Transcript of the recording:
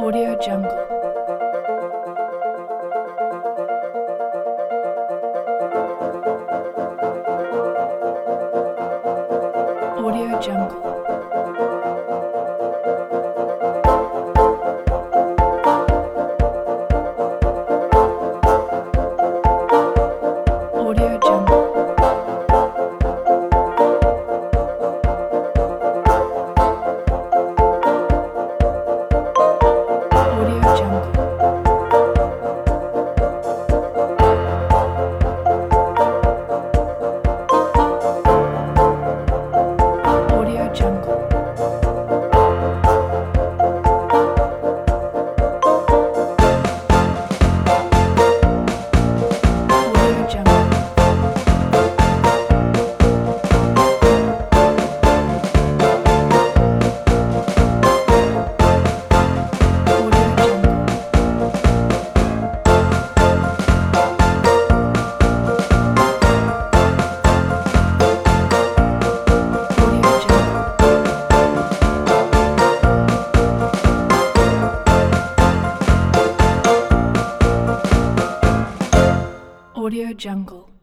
Audio Jungle. Audio Jungle. Audio Jungle. Audio Jungle. Audio Jungle. Audio Jungle. Audio Jungle. Audio Jungle. Audio Jungle.